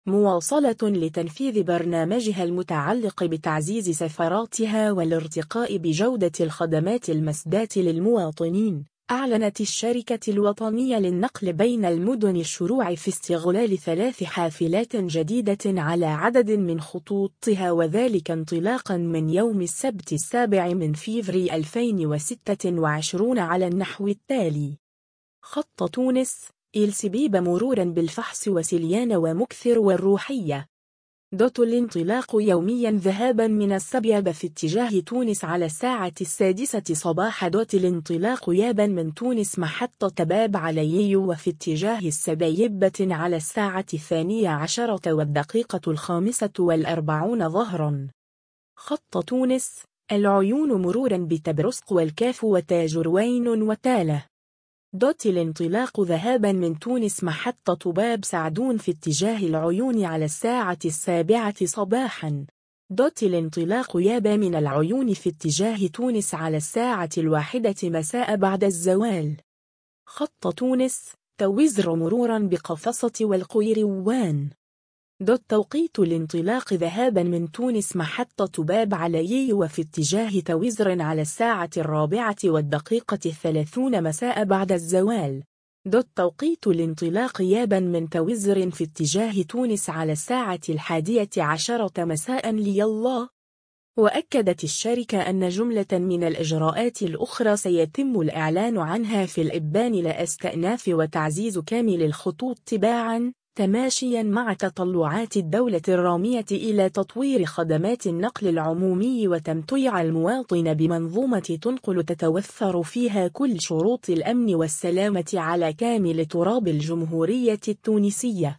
مواصلة لتنفيذ برنامجها المتعلق بتعزيز سفاراتها والارتقاء بجودة الخدمات المسداة للمواطنين، أعلنت الشركة الوطنية للنقل بين المدن الشروع في استغلال 3 حافلات جديدة على عدد من خطوطها، وذلك انطلاقا من يوم السبت 7 من فيفري 2026 على النحو التالي: خط تونس إلسبيب مرورا بالفحص وسليان ومكثر والروحية. الانطلاق يوميا ذهابا من السبيب في اتجاه تونس على الساعة 6 صباحا. الانطلاق يابا من تونس محطة باب علي وفي اتجاه السبيبة على الساعة 12:45 ظهرا. خط تونس العيون مرورا بتبرسق والكاف وتاجروين وتاله. الانطلاق ذهابا من تونس محطة باب سعدون في اتجاه العيون على الساعة 7 صباحا. الانطلاق يابا من العيون في اتجاه تونس على الساعة 1 مساء بعد الزوال. خط تونس توزر مرورا بقفصة والقيروان. توقيت الانطلاق ذهابا من تونس محطة باب علي وفي اتجاه توزر على الساعة 4:30 مساء بعد الزوال. توقيت الانطلاق يابا من توزر في اتجاه تونس على الساعة 11 مساء ليالله. وأكدت الشركة أن جملة من الإجراءات الأخرى سيتم الإعلان عنها في الإبان لاستئناف وتعزيز كامل الخطوط تباعاً تماشياً مع تطلعات الدولة الرامية إلى تطوير خدمات النقل العمومي وتمتيع المواطن بمنظومة تنقل تتوفر فيها كل شروط الأمن والسلامة على كامل تراب الجمهورية التونسية.